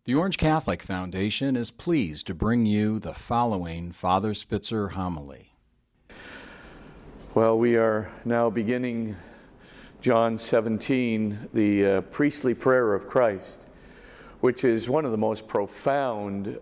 The Orange Catholic Foundation is pleased to bring you the following Father Spitzer homily. Well, we are now beginning John 17, the priestly prayer of Christ, which is one of the most profound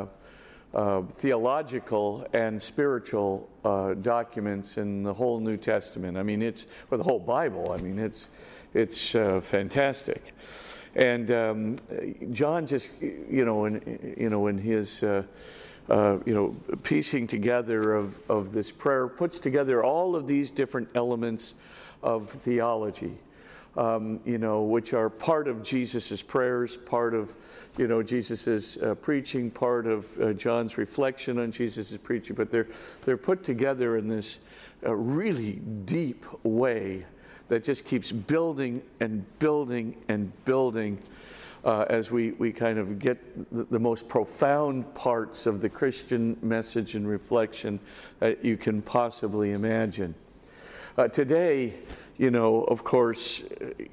theological and spiritual documents in the whole New Testament. I mean, the whole Bible. I mean, it's fantastic. And John just, in his, piecing together of this prayer, puts together all of these different elements of theology, which are part of Jesus's prayers, part of, Jesus's preaching, part of John's reflection on Jesus's preaching. But they're put together in this really deep way that just keeps building and building and building as we kind of get the most profound parts of the Christian message and reflection that you can possibly imagine. Today, of course,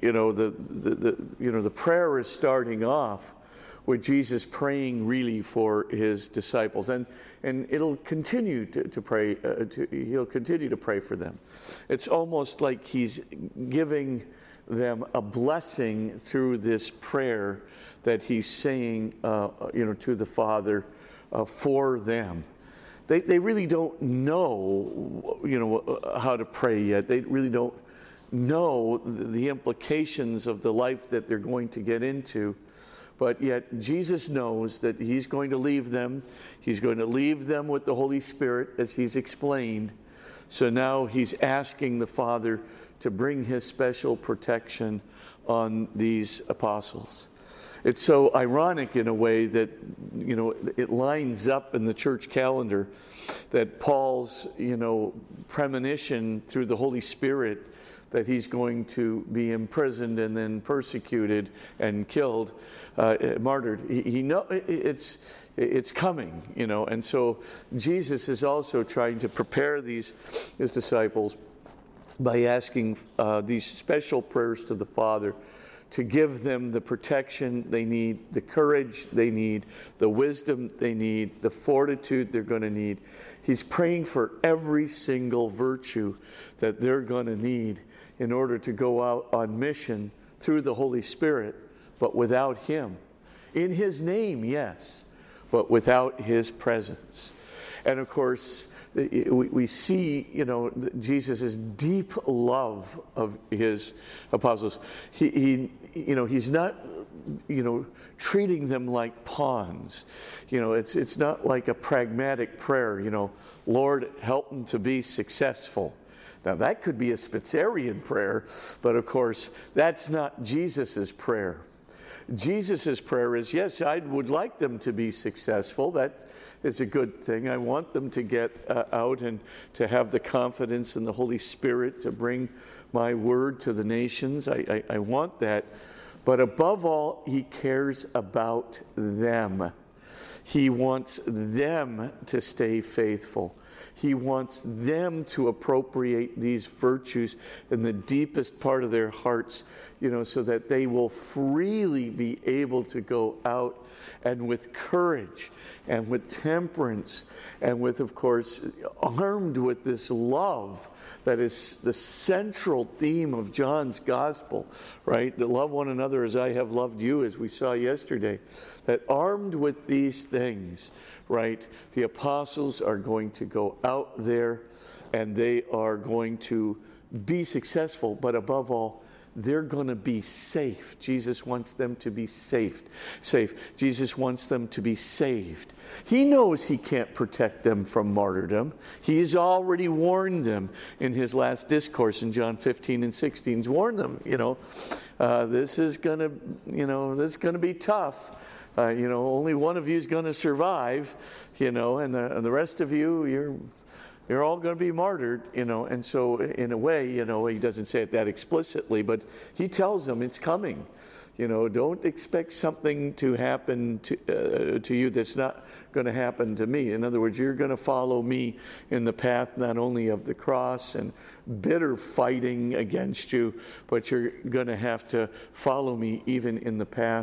the prayer is starting off with Jesus praying really for his disciples, and it'll continue to pray. He'll continue to pray for them. It's almost like he's giving them a blessing through this prayer that he's saying, to the Father for them. They really don't know, how to pray yet. They really don't know the implications of the life that they're going to get into. But yet Jesus knows that he's going to leave them. He's going to leave them with the Holy Spirit, as he's explained. So now he's asking the Father to bring his special protection on these apostles. It's so ironic in a way that, it lines up in the church calendar that Paul's, premonition through the Holy Spirit that he's going to be imprisoned and then persecuted and killed, martyred. He know it's coming, and so Jesus is also trying to prepare his disciples by asking these special prayers to the Father to give them the protection they need, the courage they need, the wisdom they need, the fortitude they're going to need. He's praying for every single virtue that they're going to need in order to go out on mission through the Holy Spirit, but without him. In his name, yes, but without his presence. And of course, we see, Jesus' deep love of his apostles. He's not, treating them like pawns. It's not like a pragmatic prayer. Lord, help them to be successful. Now that could be a Spitzerian prayer, but of course that's not Jesus's prayer. Jesus's prayer is, yes, I would like them to be successful. That is a good thing. I want them to get out and to have the confidence in the Holy Spirit to bring my word to the nations. I want that. But above all, he cares about them. He wants them to stay faithful. He wants them to appropriate these virtues in the deepest part of their hearts, so that they will freely be able to go out and with courage and with temperance and with, of course, armed with this love that is the central theme of John's gospel, right? To love one another as I have loved you, as we saw yesterday. That armed with these things, right, the apostles are going to go out there and they are going to be successful, but above all, they're going to be safe. Jesus wants them to be safe. Jesus wants them to be saved. He knows he can't protect them from martyrdom. He has already warned them in his last discourse in John 15 and 16. He's warned them, this is going to be tough. Only one of you is going to survive, and the rest of you, you're all going to be martyred, And so, in a way, he doesn't say it that explicitly, but he tells them it's coming. Don't expect something to happen to you that's not going to happen to me. In other words, you're going to follow me in the path not only of the cross and bitter fighting against you, but you're going to have to follow me even in the path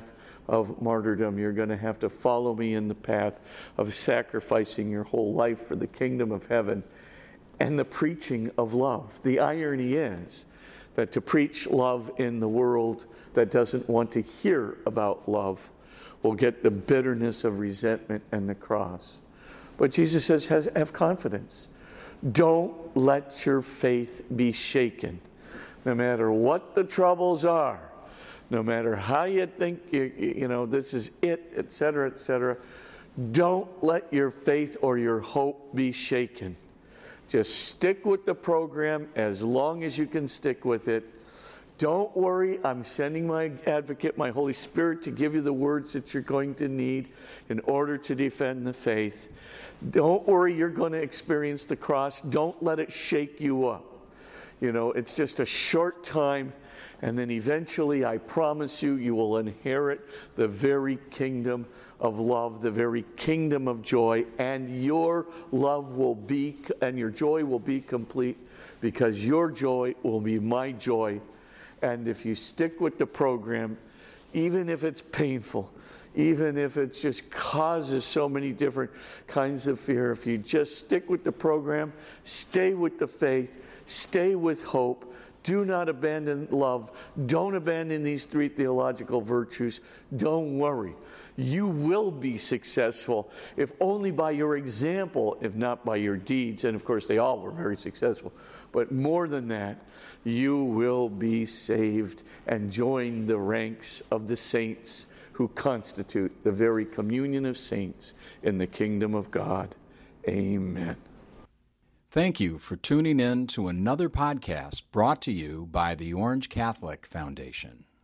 of martyrdom. You're going to have to follow me in the path of sacrificing your whole life for the kingdom of heaven and the preaching of love. The irony is that to preach love in the world that doesn't want to hear about love will get the bitterness of resentment and the cross. But Jesus says, have confidence. Don't let your faith be shaken. No matter what the troubles are, no matter how you think, this is it, etc., etc., don't let your faith or your hope be shaken. Just stick with the program as long as you can stick with it. Don't worry, I'm sending my advocate, my Holy Spirit, to give you the words that you're going to need in order to defend the faith. Don't worry, you're going to experience the cross. Don't let it shake you up. It's just a short time, and then eventually, I promise you, you will inherit the very kingdom of love, the very kingdom of joy, and your love will be, and your joy will be complete, because your joy will be my joy. And if you stick with the program, even if it's painful, even if it just causes so many different kinds of fear, if you just stick with the program, stay with the faith, stay with hope, do not abandon love, don't abandon these 3 theological virtues, don't worry. You will be successful, if only by your example, if not by your deeds. And of course, they all were very successful. But more than that, you will be saved and join the ranks of the saints who constitute the very communion of saints in the kingdom of God. Amen. Thank you for tuning in to another podcast brought to you by the Orange Catholic Foundation.